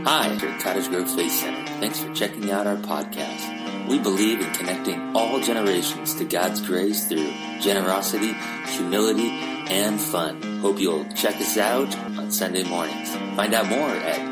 Hi, we're at Cottage Grove Faith Center. Thanks for checking out our podcast. We believe in connecting all generations to God's grace through generosity, humility, and fun. Hope you'll check us out on Sunday mornings. Find out more at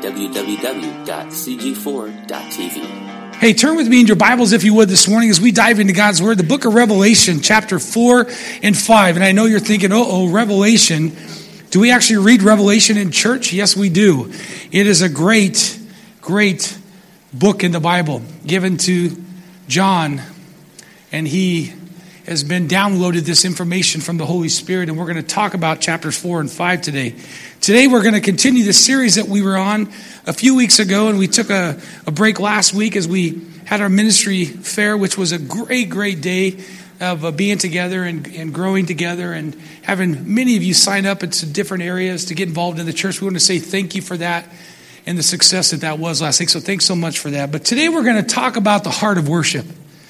www.cg4.tv. Hey, turn with me in your Bibles, if you would, this morning as we dive into God's Word, the book of Revelation, chapter 4 and 5. And I know you're thinking, Revelation. Do we actually read Revelation in church? Yes, we do. It is a great, great book in the Bible given to John. And he has been downloaded this information from the Holy Spirit. And we're going to talk about chapters 4 and 5 today. Today, we're going to continue the series that we were on a few weeks ago. And we took a break last week as we had our ministry fair, which was a great, great day of being together and growing together and having many of you sign up into different areas to get involved in the church. We want to say thank you for that and the success that was last week. So thanks so much for that. But today we're going to talk about the heart of worship.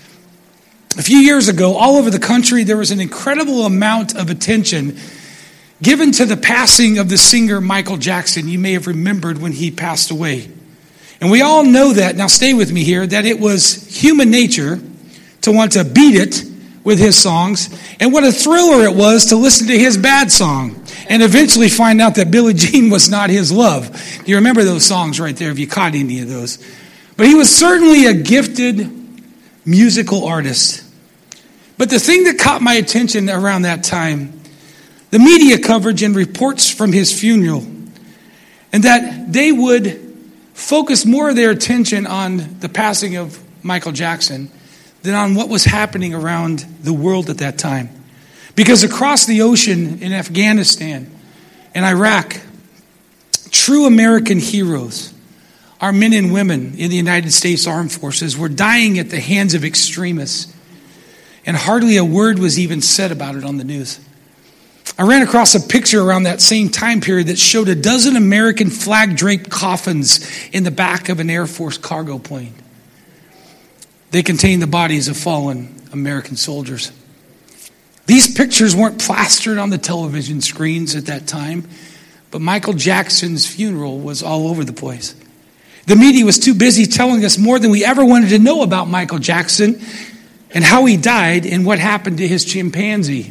A few years ago, all over the country, there was an incredible amount of attention given to the passing of the singer Michael Jackson. You may have remembered when he passed away. And we all know that, now stay with me here, that it was human nature to want to beat it with his songs, and what a thriller it was to listen to his bad song and eventually find out that Billie Jean was not his love. Do you remember those songs right there if you caught any of those? But he was certainly a gifted musical artist. But the thing that caught my attention around that time, the media coverage and reports from his funeral, and that they would focus more of their attention on the passing of Michael Jackson than on what was happening around the world at that time. Because across the ocean in Afghanistan and Iraq, true American heroes, our men and women in the United States Armed Forces, were dying at the hands of extremists. And hardly a word was even said about it on the news. I ran across a picture around that same time period that showed a dozen American flag-draped coffins in the back of an Air Force cargo plane. They contained the bodies of fallen American soldiers. These pictures weren't plastered on the television screens at that time, but Michael Jackson's funeral was all over the place. The media was too busy telling us more than we ever wanted to know about Michael Jackson and how he died and what happened to his chimpanzee.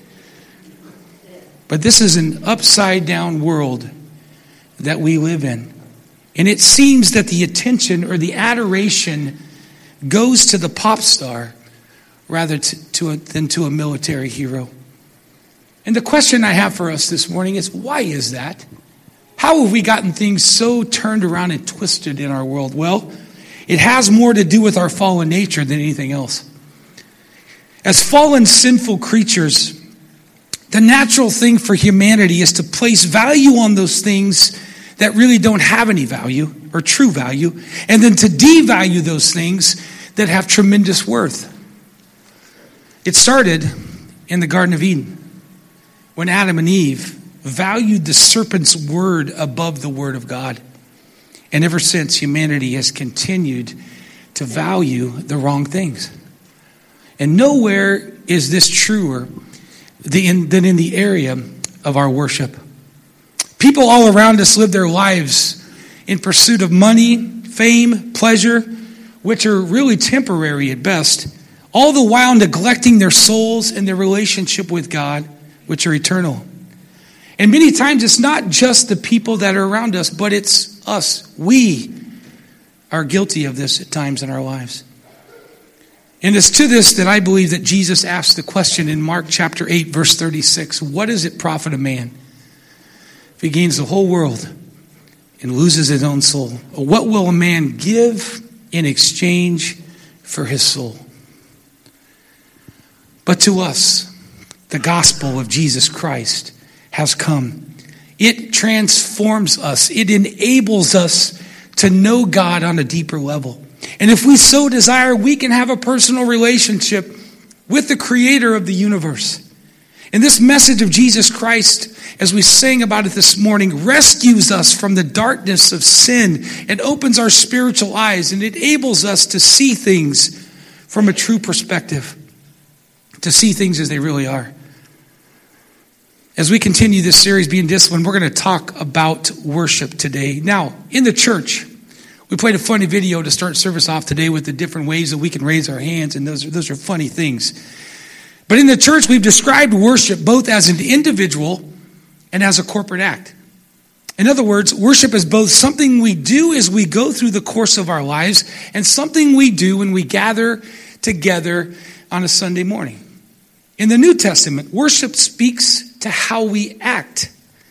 But this is an upside-down world that we live in. And it seems that the attention or the adoration goes to the pop star rather than to a military hero. And the question I have for us this morning is, why is that? How have we gotten things so turned around and twisted in our world? Well, it has more to do with our fallen nature than anything else. As fallen, sinful creatures, the natural thing for humanity is to place value on those things that really don't have any value or true value, and then to devalue those things that have tremendous worth. It started in the Garden of Eden when Adam and Eve valued the serpent's word above the word of God. And ever since, humanity has continued to value the wrong things. And nowhere is this truer than in the area of our worship. People all around us live their lives in pursuit of money, fame, pleasure, which are really temporary at best, all the while neglecting their souls and their relationship with God, which are eternal. And many times it's not just the people that are around us, but it's us. We are guilty of this at times in our lives. And it's to this that I believe that Jesus asked the question in Mark chapter 8, verse 36, what does it profit a man if he gains the whole world and loses his own soul? Or what will a man give in exchange for his soul? But to us, the gospel of Jesus Christ has come. It transforms us. It enables us to know God on a deeper level. And if we so desire, we can have a personal relationship with the creator of the universe. And this message of Jesus Christ, as we sang about it this morning, rescues us from the darkness of sin and opens our spiritual eyes and enables us to see things from a true perspective, to see things as they really are. As we continue this series, Being Disciplined, we're going to talk about worship today. Now, in the church, We played a funny video to start service off today with the different ways that we can raise our hands, and those are funny things. But in the church, we've described worship both as an individual and as a corporate act. In other words, worship is both something we do as we go through the course of our lives and something we do when we gather together on a Sunday morning. In the New Testament, worship speaks to how we act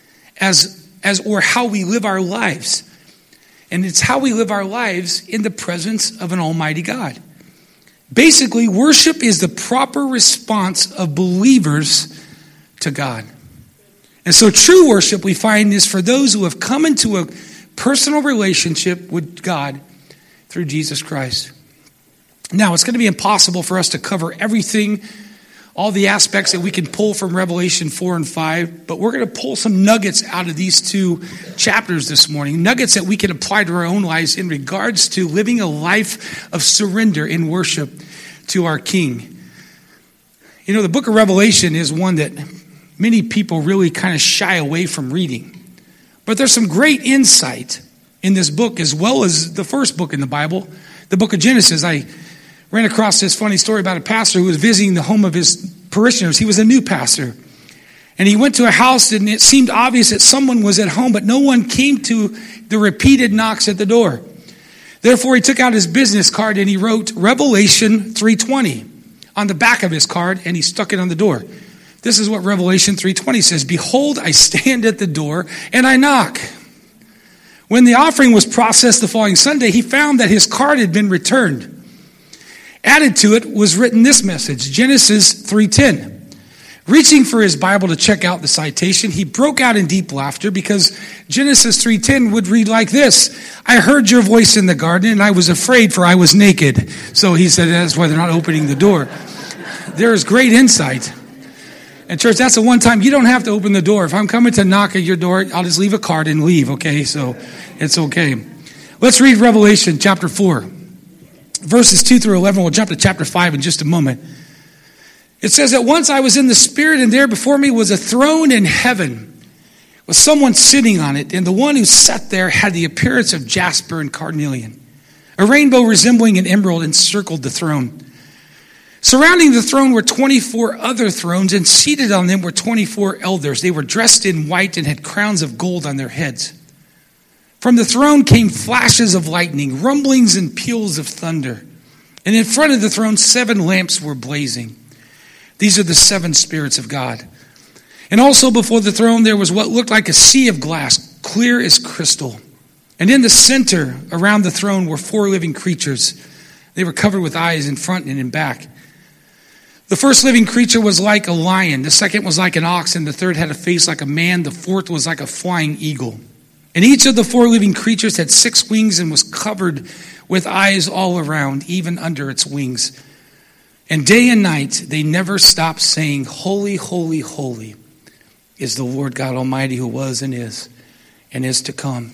or how we live our lives. And it's how we live our lives in the presence of an almighty God. Basically, worship is the proper response of believers to God. And so true worship, we find, is for those who have come into a personal relationship with God through Jesus Christ. Now, it's going to be impossible for us to cover everything, all the aspects that we can pull from Revelation 4 and 5, but we're going to pull some nuggets out of these two chapters this morning, nuggets that we can apply to our own lives in regards to living a life of surrender in worship to our King. You know, the book of Revelation is one that many people really kind of shy away from reading, but there's some great insight in this book as well as the first book in the Bible, the book of Genesis. I ran across this funny story about a pastor who was visiting the home of his parishioners. He was a new pastor. And he went to a house and it seemed obvious that someone was at home, but no one came to the repeated knocks at the door. Therefore, he took out his business card and he wrote Revelation 3:20 on the back of his card and he stuck it on the door. This is what Revelation 3:20 says. Behold, I stand at the door and I knock. When the offering was processed the following Sunday, he found that his card had been returned. Added to it was written this message, Genesis 3:10. Reaching for his Bible to check out the citation, he broke out in deep laughter because Genesis 3:10 would read like this. I heard your voice in the garden and I was afraid for I was naked. So he said that's why they're not opening the door. There is great insight. And church, that's the one time you don't have to open the door. If I'm coming to knock at your door, I'll just leave a card and leave, okay? So it's okay. Let's read Revelation chapter 4. Verses 2 through 11, we'll jump to chapter 5 in just a moment. It says that once I was in the Spirit, and there before me was a throne in heaven, with someone sitting on it, and the one who sat there had the appearance of jasper and carnelian. A rainbow resembling an emerald encircled the throne. Surrounding the throne were 24 other thrones, and seated on them were 24 elders. They were dressed in white and had crowns of gold on their heads. From the throne came flashes of lightning, rumblings and peals of thunder. And in front of the throne, 7 lamps were blazing. These are the 7 spirits of God. And also before the throne, there was what looked like a sea of glass, clear as crystal. And in the center, around the throne, were 4 living creatures. They were covered with eyes in front and in back. The first living creature was like a lion. The second was like an ox. And the third had a face like a man. The fourth was like a flying eagle. And each of the 4 living creatures had 6 wings and was covered with eyes all around, even under its wings. And day and night, they never stopped saying, Holy, holy, holy is the Lord God Almighty, who was and is to come.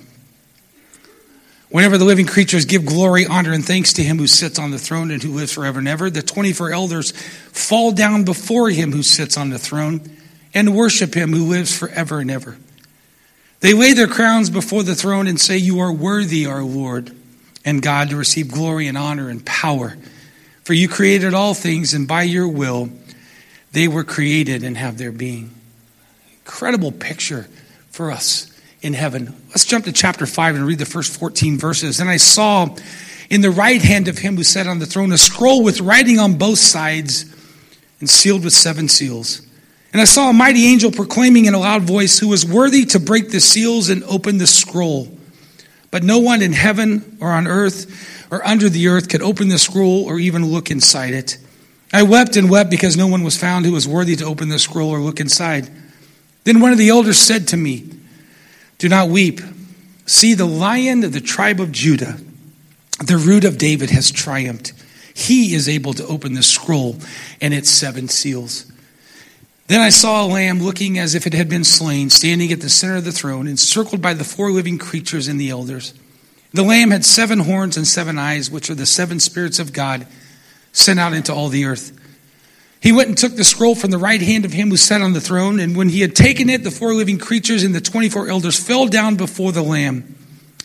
Whenever the living creatures give glory, honor, and thanks to him who sits on the throne and who lives forever and ever, the 24 elders fall down before him who sits on the throne and worship him who lives forever and ever. They lay their crowns before the throne and say, You are worthy, our Lord and God, to receive glory and honor and power. For you created all things, and by your will they were created and have their being. Incredible picture for us in heaven. Let's jump to chapter 5 and read the first 14 verses. And I saw in the right hand of him who sat on the throne a scroll with writing on both sides and sealed with 7 seals. And I saw a mighty angel proclaiming in a loud voice, who was worthy to break the seals and open the scroll. But no one in heaven or on earth or under the earth could open the scroll or even look inside it. I wept and wept because no one was found who was worthy to open the scroll or look inside. Then one of the elders said to me, Do not weep. See, the Lion of the tribe of Judah, the Root of David, has triumphed. He is able to open the scroll and its 7 seals. Then I saw a lamb looking as if it had been slain, standing at the center of the throne, encircled by the 4 living creatures and the elders. The lamb had 7 horns and 7 eyes, which are the 7 spirits of God sent out into all the earth. He went and took the scroll from the right hand of him who sat on the throne, and when he had taken it, the 4 living creatures and the 24 elders fell down before the lamb.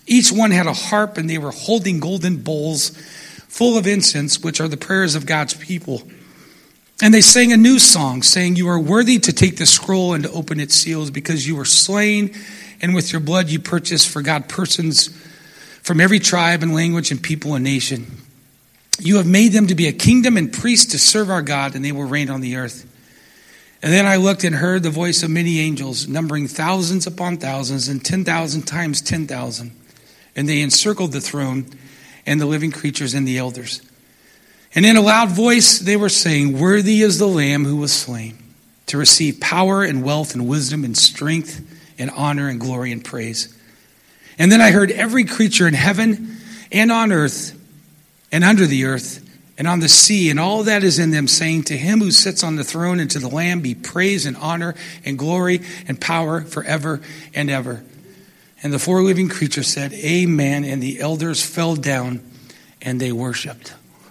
Each one had a harp, and they were holding golden bowls full of incense, which are the prayers of God's people. And they sang a new song, saying, "You are worthy to take the scroll and to open its seals, because you were slain, and with your blood you purchased for God persons from every tribe and language and people and nation. You have made them to be a kingdom and priests to serve our God, and they will reign on the earth." And then I looked and heard the voice of many angels, numbering thousands upon thousands and 10,000 times 10,000. And they encircled the throne and the living creatures and the elders. And in a loud voice they were saying, "Worthy is the Lamb who was slain to receive power and wealth and wisdom and strength and honor and glory and praise." And then I heard every creature in heaven and on earth and under the earth and on the sea and all that is in them, saying, "To him who sits on the throne and to the Lamb be praise and honor and glory and power forever and ever." And the four living creatures said, "Amen." And the elders fell down and they worshiped.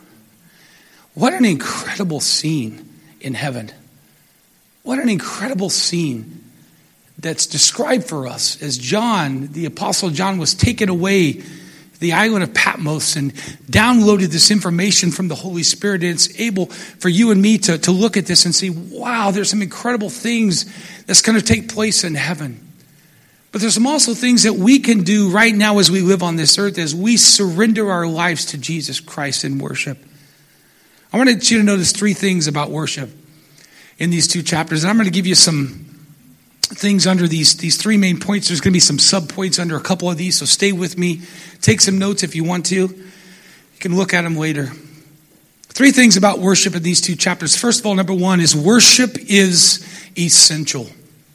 What an incredible scene in heaven. What an incredible scene that's described for us as John, the Apostle John, was taken away to the island of Patmos and downloaded this information from the Holy Spirit. And it's able for you and me to look at this and see, wow, there's some incredible things that's going to take place in heaven. But there's some also things that we can do right now as we live on this earth, as we surrender our lives to Jesus Christ in worship. I want you to notice three things about worship in these two chapters. And I'm going to give you some things under these three main points. There's going to be some sub-points under a couple of these, so stay with me. Take some notes if you want to. You can look at them later. Three things about worship in these two chapters. First of all, number one is worship is essential.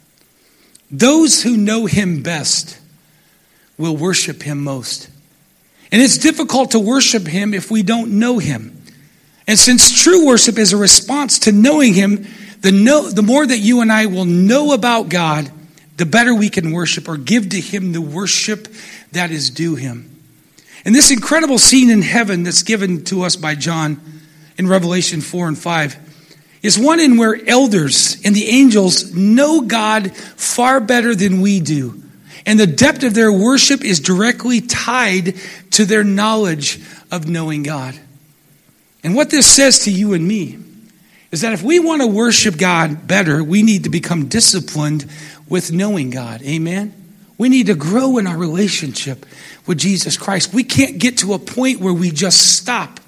Those who know him best will worship him most. And it's difficult to worship him if we don't know him. And since true worship is a response to knowing him, the more that you and I will know about God, the better we can worship or give to him the worship that is due him. And this incredible scene in heaven that's given to us by John in Revelation 4 and 5 is one in where elders and the angels know God far better than we do. And the depth of their worship is directly tied to their knowledge of knowing God. And what this says to you and me is that if we want to worship God better, we need to become disciplined with knowing God. Amen? We need to grow in our relationship with Jesus Christ. We can't get to a point where we just stop.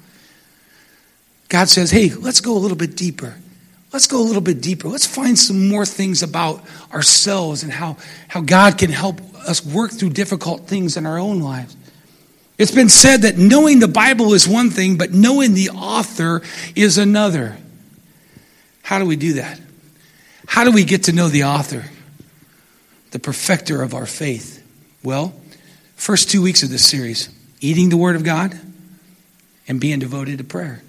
God says, hey, let's go a little bit deeper. Let's go a little bit deeper. Let's find some more things about ourselves and how God can help us work through difficult things in our own lives. It's been said that knowing the Bible is one thing, but knowing the author is another. How do we do that? How do we get to know the author, the perfecter of our faith? Well, first 2 weeks of this series, eating the Word of God and being devoted to prayer.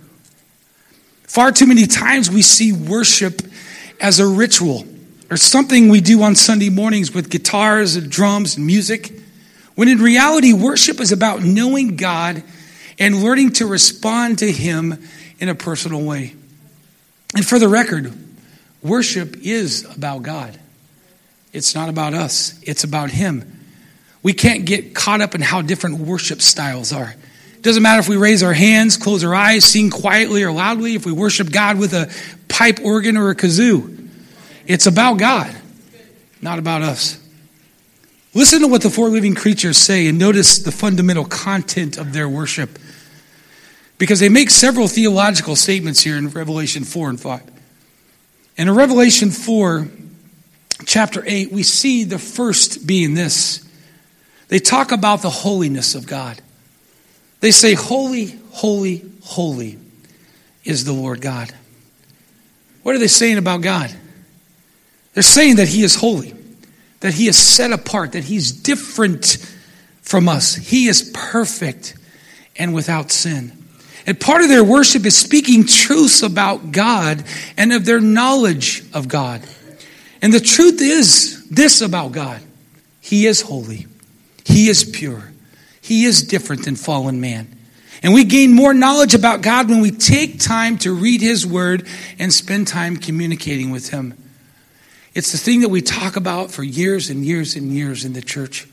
Far too many times we see worship as a ritual or something we do on Sunday mornings with guitars and drums and music, when in reality, worship is about knowing God and learning to respond to him in a personal way. And for the record, worship is about God. It's not about us. It's about him. We can't get caught up in how different worship styles are. It doesn't matter if we raise our hands, close our eyes, sing quietly or loudly, if we worship God with a pipe organ or a kazoo. It's about God, not about us. Listen to what the four living creatures say and notice the fundamental content of their worship. Because they make several theological statements here in Revelation 4 and 5. And in Revelation 4, chapter 8, we see the first being this. They talk about the holiness of God. They say, holy, holy, holy is the Lord God. What are they saying about God? They're saying that he is holy, that he is set apart, that he's different from us. He is perfect and without sin. And part of their worship is speaking truths about God and of their knowledge of God. And the truth is this about God. He is holy. He is pure. He is different than fallen man. And we gain more knowledge about God when we take time to read his word and spend time communicating with him. It's the thing that we talk about for years and years and years in the church.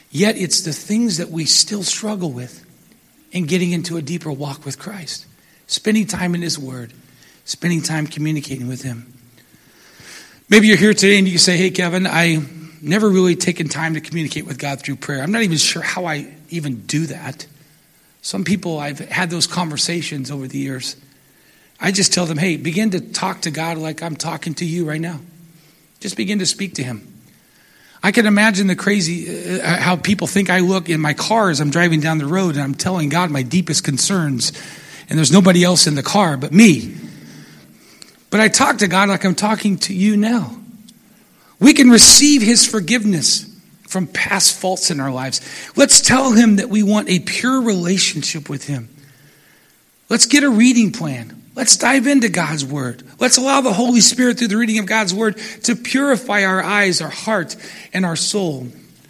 Yet it's the things that we still struggle with in getting into a deeper walk with Christ. Spending time in His Word. Spending time communicating with Him. Maybe you're here today and you say, hey, Kevin, I never really taken time to communicate with God through prayer. I'm not even sure how I even do that. Some people, I've had those conversations over the years. I just tell them, hey, begin to talk to God like I'm talking to you right now. Just begin to speak to Him. I can imagine the crazy, how people think I look in my car as I'm driving down the road and I'm telling God my deepest concerns and there's nobody else in the car but me. But I talk to God like I'm talking to you now. We can receive His forgiveness from past faults in our lives. Let's tell Him that we want a pure relationship with Him. Let's get a reading plan. Let's dive into God's Word. Let's allow the Holy Spirit through the reading of God's Word to purify our eyes, our heart, and our soul.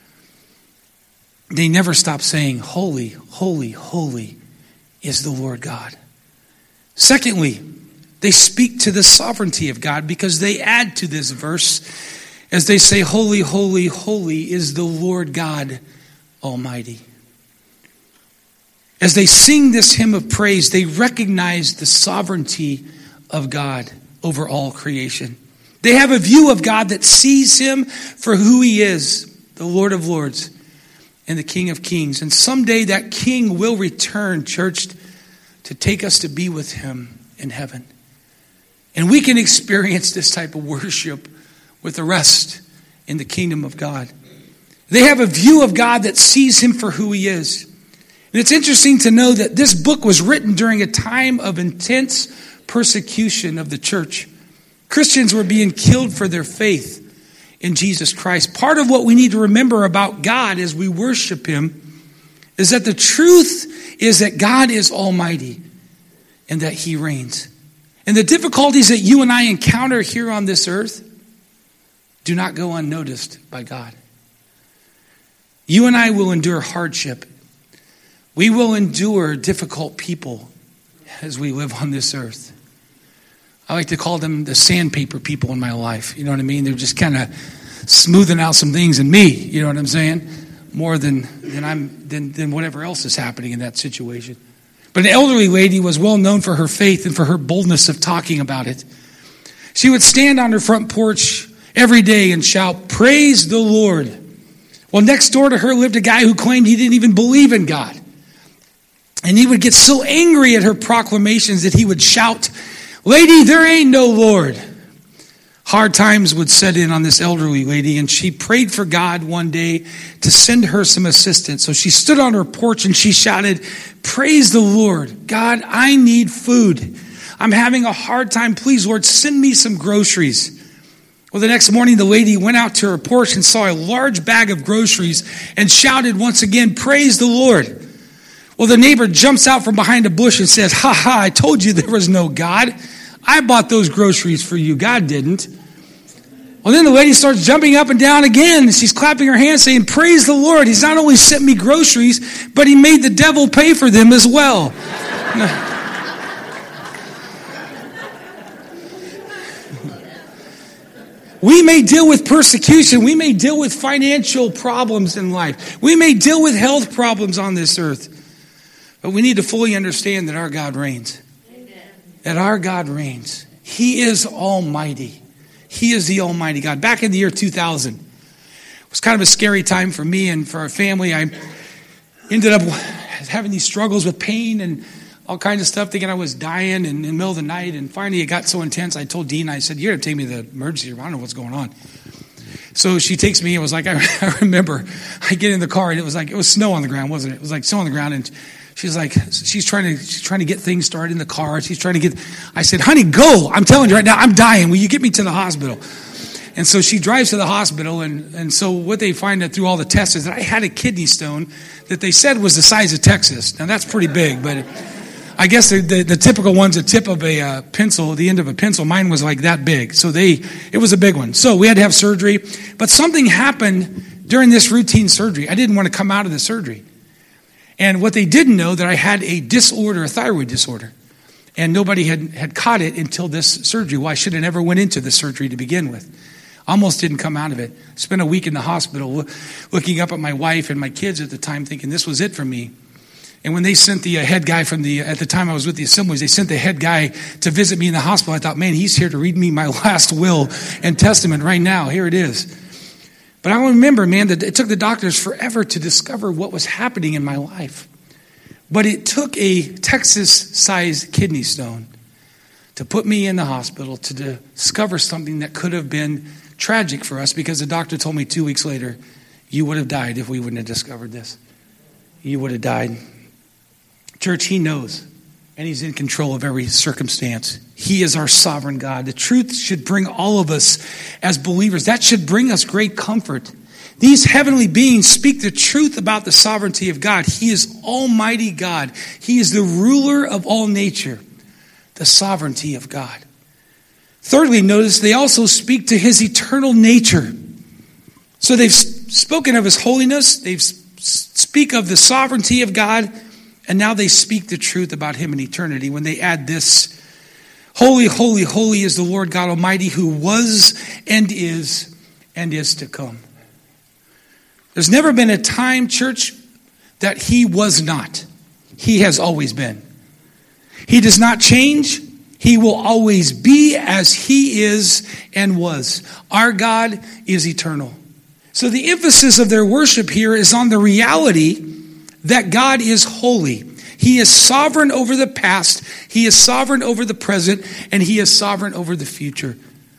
They never stop saying, holy, holy, holy is the Lord God. Secondly, they speak to the sovereignty of God because they add to this verse as they say, holy, holy, holy is the Lord God Almighty. As they sing this hymn of praise, they recognize the sovereignty of God over all creation. They have a view of God that sees Him for who He is, the Lord of Lords and the King of Kings. And someday that King will return, church, to take us to be with Him in heaven. And we can experience this type of worship with the rest in the kingdom of God. They have a view of God that sees Him for who He is. And it's interesting to know that this book was written during a time of intense persecution of the church. Christians were being killed for their faith in Jesus Christ. Part of what we need to remember about God as we worship Him is that the truth is that God is almighty and that He reigns. And the difficulties that you and I encounter here on this earth do not go unnoticed by God. You and I will endure hardship. We will endure difficult people as we live on this earth. I like to call them the sandpaper people in my life. You know what I mean? They're just kind of smoothing out some things in me. You know what I'm saying? More than whatever else is happening in that situation. But an elderly lady was well known for her faith and for her boldness of talking about it. She would stand on her front porch every day and shout, "Praise the Lord." Well, next door to her lived a guy who claimed he didn't even believe in God. And he would get so angry at her proclamations that he would shout, "Lady, there ain't no Lord." Hard times would set in on this elderly lady, and she prayed for God one day to send her some assistance. So she stood on her porch and she shouted, "Praise the Lord. God, I need food. I'm having a hard time. Please, Lord, send me some groceries." Well, the next morning, the lady went out to her porch and saw a large bag of groceries and shouted once again, "Praise the Lord." Well, the neighbor jumps out from behind a bush and says, "Ha ha, I told you there was no God. I bought those groceries for you. God didn't." Well, then the lady starts jumping up and down again. She's clapping her hands saying, "Praise the Lord. He's not only sent me groceries, but He made the devil pay for them as well." We may deal with persecution. We may deal with financial problems in life. We may deal with health problems on this earth. But we need to fully understand that our God reigns. Amen. That our God reigns. He is almighty. He is the almighty God. Back in the year 2000, it was kind of a scary time for me and for our family. I ended up having these struggles with pain and all kinds of stuff, thinking I was dying in the middle of the night. And finally it got so intense, I told Dean, I said, "You're going to take me to the emergency room. I don't know what's going on." So she takes me. It was like, I remember I get in the car and it was snow on the ground, wasn't it? It was like snow on the ground. And she's trying to get things started in the car. I said, "Honey, go. I'm telling you right now, I'm dying. Will you get me to the hospital?" And so she drives to the hospital. And so what they find out through all the tests is that I had a kidney stone that they said was the size of Texas. Now that's pretty big, but I guess the typical one's the tip of a pencil, the end of a pencil. Mine was like that big. So it was a big one. So we had to have surgery. But something happened during this routine surgery. I didn't want to come out of the surgery. And what they didn't know, that I had a thyroid disorder. And nobody had caught it until this surgery. Well, I should have never went into the surgery to begin with. Almost didn't come out of it. Spent a week in the hospital looking up at my wife and my kids at the time thinking this was it for me. And when they sent the head guy at the time I was with the Assemblies, they sent the head guy to visit me in the hospital. I thought, man, he's here to read me my last will and testament right now. Here it is. But I remember, man, that it took the doctors forever to discover what was happening in my life. But it took a Texas-sized kidney stone to put me in the hospital to discover something that could have been tragic for us, because the doctor told me 2 weeks later, you would have died if we wouldn't have discovered this. You would have died. Church, he knows, and he's in control of every circumstance. He is our sovereign God. The truth should bring all of us as believers. That should bring us great comfort. These heavenly beings speak the truth about the sovereignty of God. He is Almighty God. He is the ruler of all nature, the sovereignty of God. Thirdly, notice they also speak to his eternal nature. So they've spoken of his holiness, they speak of the sovereignty of God, and now they speak the truth about him in eternity when they add this: holy, holy, holy is the Lord God Almighty, who was and is to come. There's never been a time, church, that he was not. He has always been. He does not change. He will always be as he is and was. Our God is eternal. So the emphasis of their worship here is on the reality that God is holy. He is sovereign over the past, he is sovereign over the present, and he is sovereign over the future.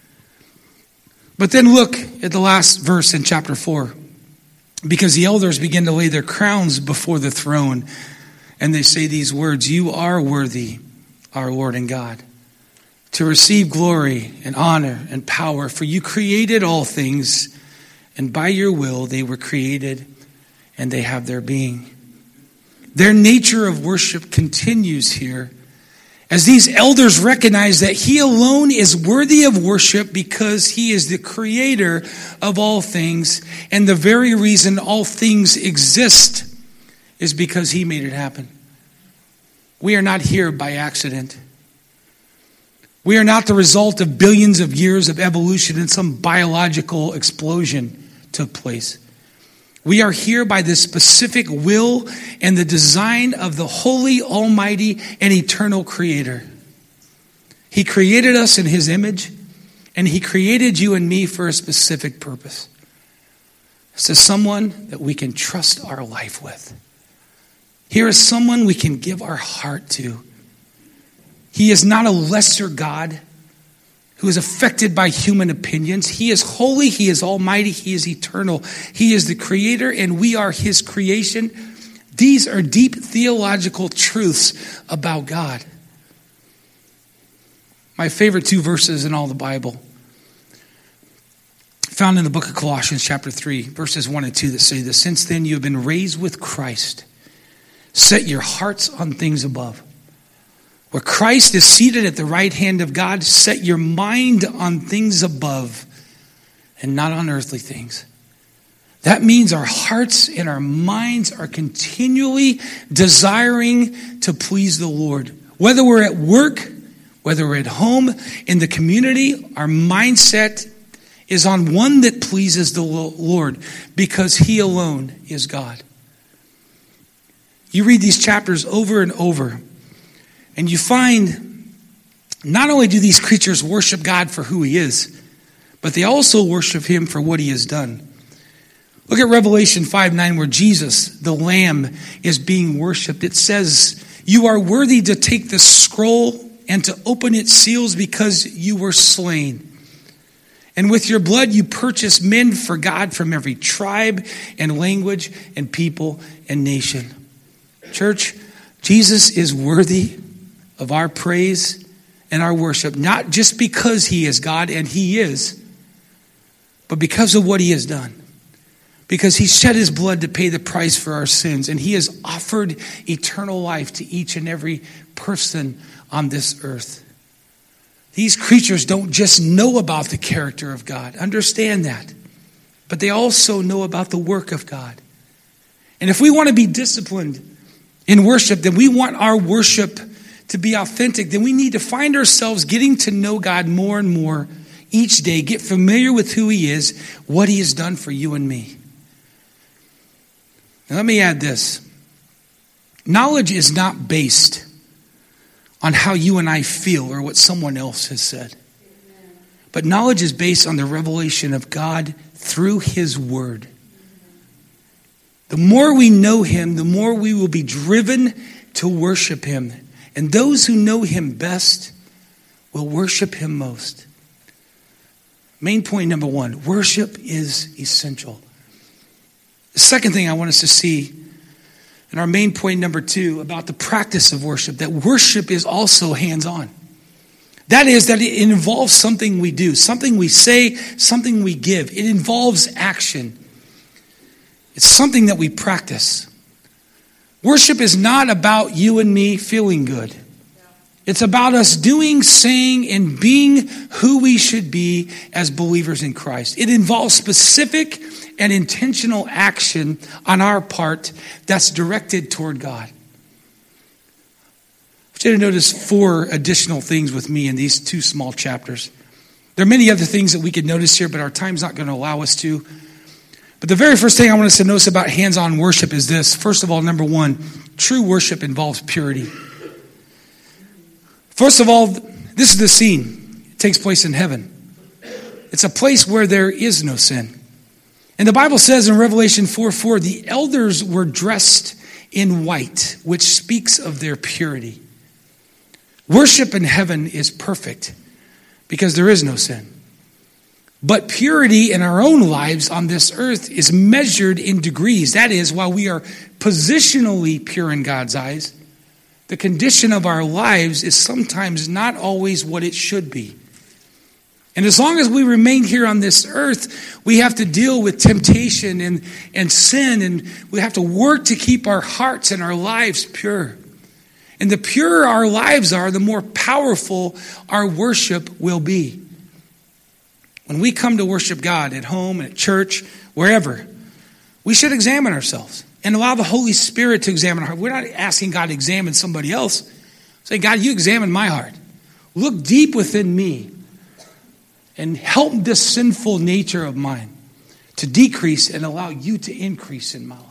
But then look at the last verse in chapter 4. Because the elders begin to lay their crowns before the throne, and they say these words: you are worthy, our Lord and God, to receive glory and honor and power, for you created all things, and by your will they were created, and they have their being. Their nature of worship continues here as these elders recognize that he alone is worthy of worship because he is the creator of all things, and the very reason all things exist is because he made it happen. We are not here by accident. We are not the result of billions of years of evolution and some biological explosion took place. We are here by the specific will and the design of the holy, almighty, and eternal creator. He created us in his image, and he created you and me for a specific purpose. This is someone that we can trust our life with. Here is someone we can give our heart to. He is not a lesser God who is affected by human opinions. He is holy, he is almighty, he is eternal. He is the creator, and we are his creation. These are deep theological truths about God. My favorite two verses in all the Bible, found in the book of Colossians chapter 3, verses 1 and 2, that say this: since then you have been raised with Christ. Set your hearts on things above, where Christ is seated at the right hand of God. Set your mind on things above and not on earthly things. That means our hearts and our minds are continually desiring to please the Lord. Whether we're at work, whether we're at home, in the community, our mindset is on one that pleases the Lord because he alone is God. You read these chapters over and over, and you find not only do these creatures worship God for who he is, but they also worship him for what he has done. Look at Revelation 5:9, where Jesus, the Lamb, is being worshipped. It says, you are worthy to take the scroll and to open its seals because you were slain. And with your blood you purchased men for God from every tribe and language and people and nation. Church, Jesus is worthy of our praise and our worship, not just because he is God, and he is, but because of what he has done. Because he shed his blood to pay the price for our sins, and he has offered eternal life to each and every person on this earth. These creatures don't just know about the character of God, understand that, but they also know about the work of God. And if we want to be disciplined in worship, then we want our worship to be authentic, then we need to find ourselves getting to know God more and more each day. Get familiar with who he is, what he has done for you and me. Now, let me add this. Knowledge is not based on how you and I feel or what someone else has said. But knowledge is based on the revelation of God through his word. The more we know him, the more we will be driven to worship him. And those who know him best will worship him most. Main point number 1, worship is essential. The second thing I want us to see in our main point number 2 about the practice of worship, that worship is also hands-on. That is, that it involves something we do, something we say, something we give. It involves action. It's something that we practice. Worship is not about you and me feeling good. It's about us doing, saying, and being who we should be as believers in Christ. It involves specific and intentional action on our part that's directed toward God. I want you to notice 4 additional things with me in these 2 small chapters. There are many other things that we could notice here, but our time's not going to allow us to. But the very first thing I want us to notice about hands-on worship is this. First of all, number 1, true worship involves purity. First of all, this is the scene. It takes place in heaven. It's a place where there is no sin. And the Bible says in Revelation 4:4, the elders were dressed in white, which speaks of their purity. Worship in heaven is perfect because there is no sin. But purity in our own lives on this earth is measured in degrees. That is, while we are positionally pure in God's eyes, the condition of our lives is sometimes not always what it should be. And as long as we remain here on this earth, we have to deal with temptation and sin, and we have to work to keep our hearts and our lives pure. And the purer our lives are, the more powerful our worship will be. When we come to worship God at home, at church, wherever, we should examine ourselves and allow the Holy Spirit to examine our heart. We're not asking God to examine somebody else. Say, God, you examine my heart. Look deep within me and help this sinful nature of mine to decrease and allow you to increase in my life.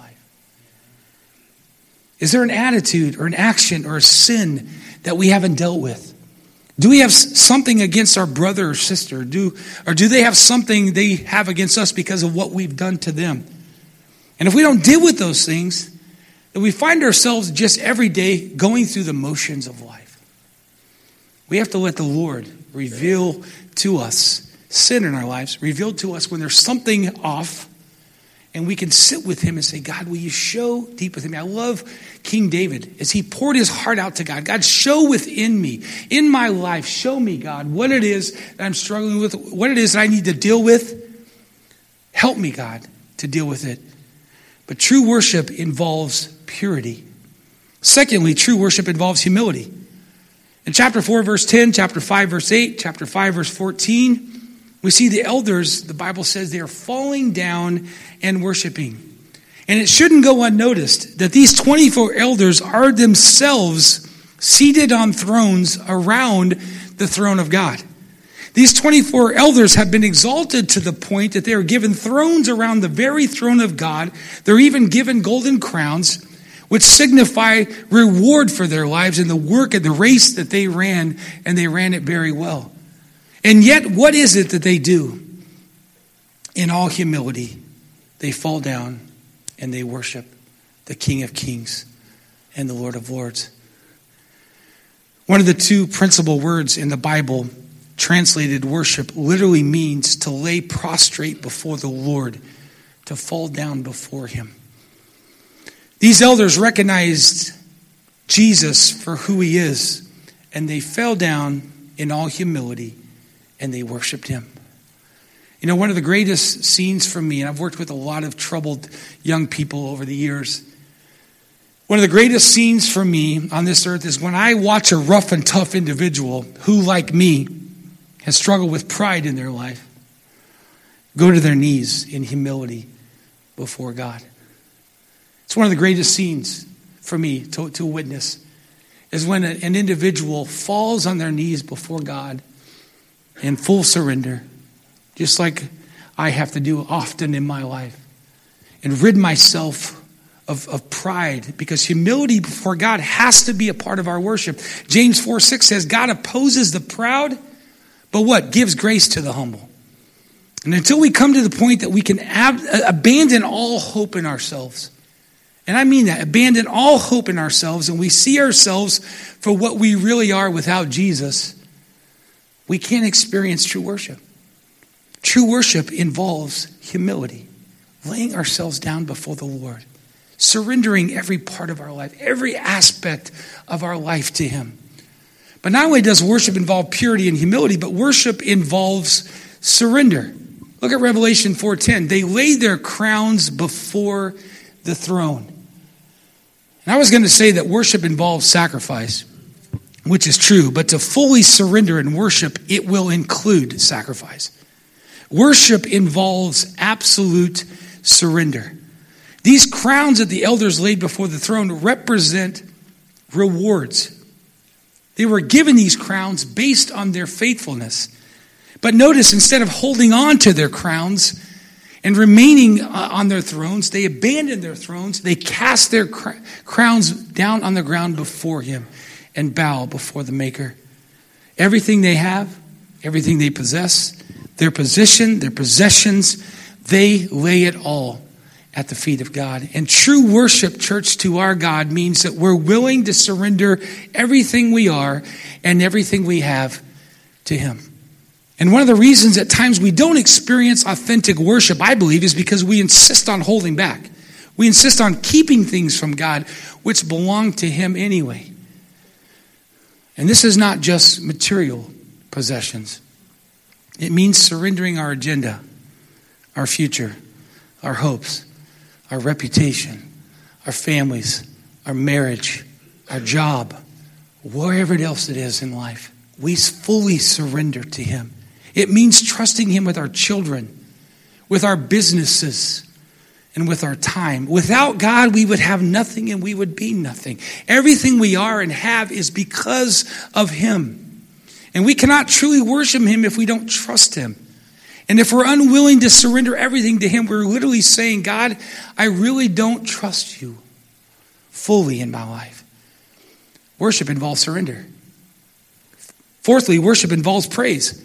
Is there an attitude or an action or a sin that we haven't dealt with? Do we have something against our brother or sister? Or do they have something they have against us because of what we've done to them? And if we don't deal with those things, then we find ourselves just every day going through the motions of life. We have to let the Lord reveal to us sin in our lives, reveal to us when there's something off, and we can sit with him and say, God, will you show deep within me? I love King David as he poured his heart out to God. God, show within me, in my life, show me, God, what it is that I'm struggling with, what it is that I need to deal with. Help me, God, to deal with it. But true worship involves purity. Secondly, true worship involves humility. In chapter 4, verse 10, chapter 5, verse 8, chapter 5, verse 14, we see the elders, the Bible says, they are falling down and worshiping. And it shouldn't go unnoticed that these 24 elders are themselves seated on thrones around the throne of God. These 24 elders have been exalted to the point that they are given thrones around the very throne of God. They're even given golden crowns, which signify reward for their lives and the work and the race that they ran, and they ran it very well. And yet, what is it that they do? In all humility, they fall down and they worship the King of Kings and the Lord of Lords. One of the 2 principal words in the Bible translated worship literally means to lay prostrate before the Lord, to fall down before him. These elders recognized Jesus for who he is, and they fell down in all humility and they worshiped him. You know, one of the greatest scenes for me, and I've worked with a lot of troubled young people over the years, one of the greatest scenes for me on this earth is when I watch a rough and tough individual who, like me, has struggled with pride in their life, go to their knees in humility before God. It's one of the greatest scenes for me to witness, is when an individual falls on their knees before God in full surrender, just like I have to do often in my life, and rid myself of pride, because humility before God has to be a part of our worship. James 4:6 says, God opposes the proud, but what? Gives grace to the humble. And until we come to the point that we can abandon all hope in ourselves, and I mean that, abandon all hope in ourselves, and we see ourselves for what we really are without Jesus, we can't experience true worship. True worship involves humility, laying ourselves down before the Lord, surrendering every part of our life, every aspect of our life to Him. But not only does worship involve purity and humility, but worship involves surrender. Look at Revelation 4:10. They laid their crowns before the throne. And I was going to say that worship involves sacrifice, which is true, but to fully surrender in worship, it will include sacrifice. Worship involves absolute surrender. These crowns that the elders laid before the throne represent rewards. They were given these crowns based on their faithfulness. But notice, instead of holding on to their crowns and remaining on their thrones, they abandoned their thrones. They cast their crowns down on the ground before Him and bow before the Maker. Everything they have, everything they possess, their position, their possessions, they lay it all at the feet of God. And true worship, church, to our God means that we're willing to surrender everything we are and everything we have to Him. And one of the reasons at times we don't experience authentic worship, I believe, is because we insist on holding back. We insist on keeping things from God which belong to Him anyway. And this is not just material possessions. It means surrendering our agenda, our future, our hopes, our reputation, our families, our marriage, our job, wherever else it is in life. We fully surrender to Him. It means trusting Him with our children, with our businesses, and with our time. Without God, we would have nothing and we would be nothing. Everything we are and have is because of Him. And we cannot truly worship Him if we don't trust Him. And if we're unwilling to surrender everything to Him, we're literally saying, God, I really don't trust You fully in my life. Worship involves surrender. Fourthly, worship involves praise.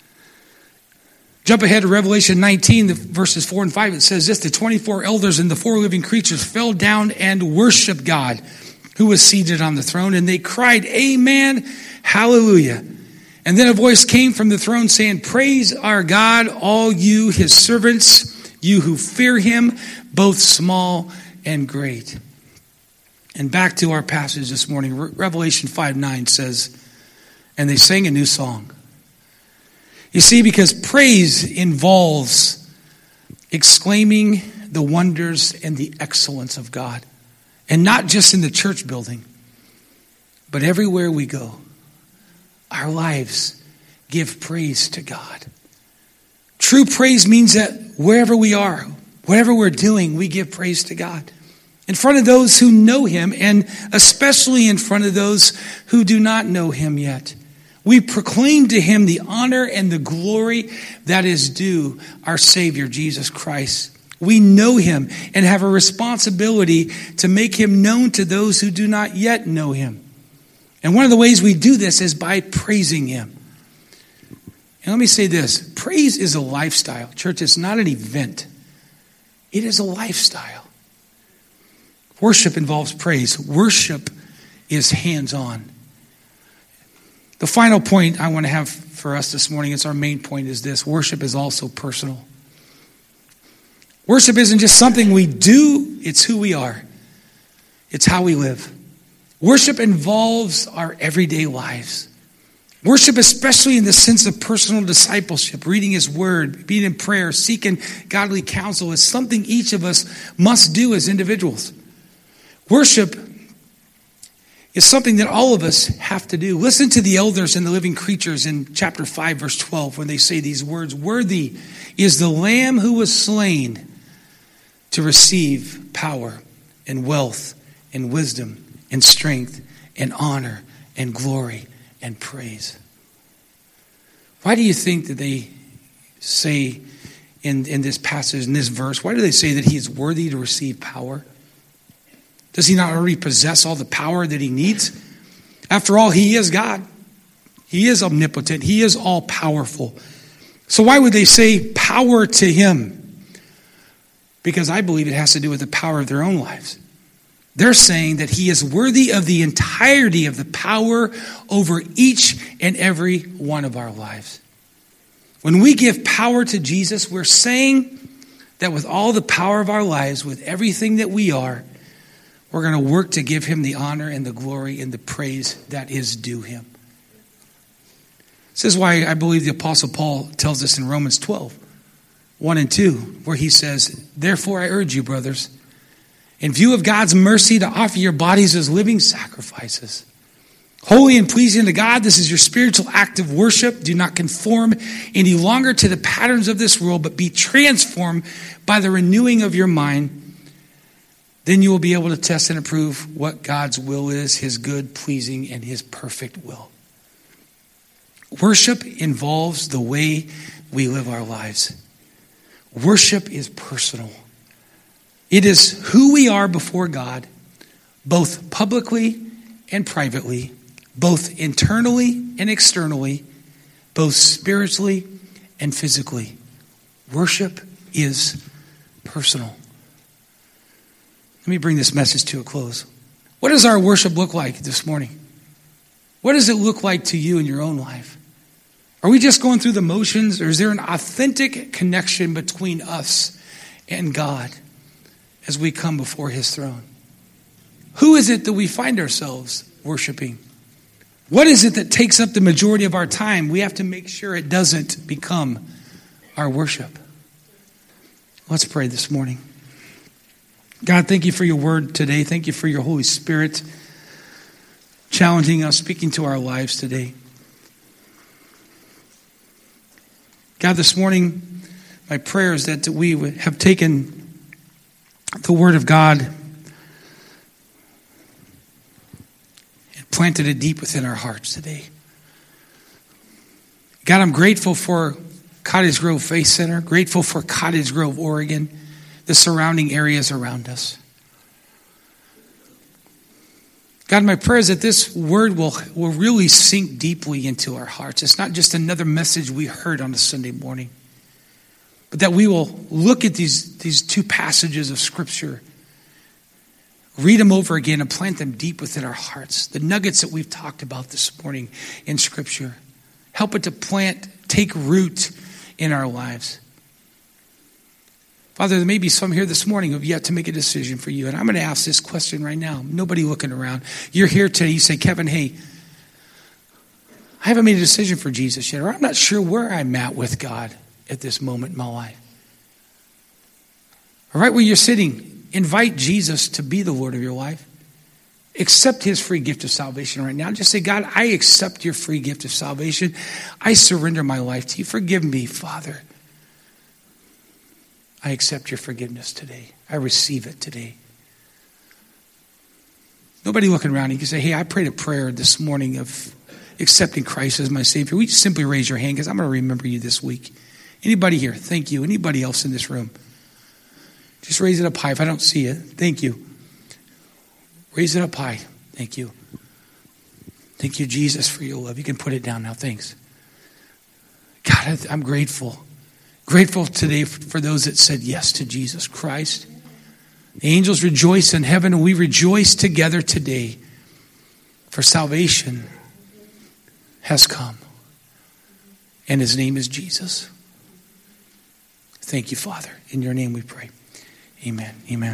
Jump ahead to Revelation 19, verses 4 and 5. It says this: the 24 elders and the 4 living creatures fell down and worshiped God, who was seated on the throne. And they cried, Amen, hallelujah. And then a voice came from the throne saying, Praise our God, all you His servants, you who fear Him, both small and great. And back to our passage this morning, Revelation 5:9 says, and they sang a new song. You see, because praise involves exclaiming the wonders and the excellence of God. And not just in the church building, but everywhere we go. Our lives give praise to God. True praise means that wherever we are, whatever we're doing, we give praise to God. In front of those who know Him, and especially in front of those who do not know Him yet. We proclaim to Him the honor and the glory that is due our Savior, Jesus Christ. We know Him and have a responsibility to make Him known to those who do not yet know Him. And one of the ways we do this is by praising Him. And let me say this: praise is a lifestyle. Church, it's not an event. It is a lifestyle. Worship involves praise. Worship is hands-on. The final point I want to have for us this morning, it's our main point, is this: worship is also personal. Worship isn't just something we do, it's who we are. It's how we live. Worship involves our everyday lives. Worship, especially in the sense of personal discipleship, reading His Word, being in prayer, seeking godly counsel, is something each of us must do as individuals. Worship is something that all of us have to do. Listen to the elders and the living creatures in chapter 5, verse 12, when they say these words: Worthy is the Lamb who was slain to receive power and wealth and wisdom and strength and honor and glory and praise. Why do you think that they say in this passage, in this verse, why do they say that he is worthy to receive power? Does he not already possess all the power that he needs? After all, he is God. He is omnipotent. He is all powerful. So why would they say power to him? Because I believe it has to do with the power of their own lives. They're saying that he is worthy of the entirety of the power over each and every one of our lives. When we give power to Jesus, we're saying that with all the power of our lives, with everything that we are, we're going to work to give him the honor and the glory and the praise that is due him. This is why I believe the Apostle Paul tells us in Romans 12, 1 and 2, where he says, "Therefore I urge you, brothers, in view of God's mercy, to offer your bodies as living sacrifices, holy and pleasing to God. This is your spiritual act of worship. Do not conform any longer to the patterns of this world, but be transformed by the renewing of your mind. Then you will be able to test and approve what God's will is, his good, pleasing, and his perfect will." Worship involves the way we live our lives. Worship is personal. It is who we are before God, both publicly and privately, both internally and externally, both spiritually and physically. Worship is personal. Let me bring this message to a close. What does our worship look like this morning? What does it look like to you in your own life? Are we just going through the motions, or is there an authentic connection between us and God as we come before his throne? Who is it that we find ourselves worshiping? What is it that takes up the majority of our time? We have to make sure it doesn't become our worship. Let's pray this morning. God, thank you for your word today. Thank you for your Holy Spirit challenging us, speaking to our lives today. God, this morning, my prayer is that we would have taken the word of God and planted it deep within our hearts today. God, I'm grateful for Cottage Grove Faith Center, grateful for Cottage Grove, Oregon, the surrounding areas around us. God, my prayer is that this word will really sink deeply into our hearts. It's not just another message we heard on a Sunday morning, but that we will look at these two passages of Scripture, read them over again, and plant them deep within our hearts. The nuggets that we've talked about this morning in Scripture. Help it to take root in our lives. Father, there may be some here this morning who have yet to make a decision for you. And I'm going to ask this question right now. Nobody looking around. You're here today. You say, "Kevin, hey, I haven't made a decision for Jesus yet. Or I'm not sure where I'm at with God at this moment in my life." All right, where you're sitting, invite Jesus to be the Lord of your life. Accept his free gift of salvation right now. Just say, "God, I accept your free gift of salvation. I surrender my life to you. Forgive me, Father. I accept your forgiveness today. I receive it today." Nobody looking around. You can say, "Hey, I prayed a prayer this morning of accepting Christ as my Savior." We just simply raise your hand because I'm going to remember you this week. Anybody here? Thank you. Anybody else in this room? Just raise it up high if I don't see it. Thank you. Raise it up high. Thank you. Thank you, Jesus, for your love. You can put it down now. Thanks. God, I'm grateful. Grateful today for those that said yes to Jesus Christ. The angels rejoice in heaven, and we rejoice together today, for salvation has come, and his name is Jesus. Thank you, Father. In your name we pray. Amen. Amen.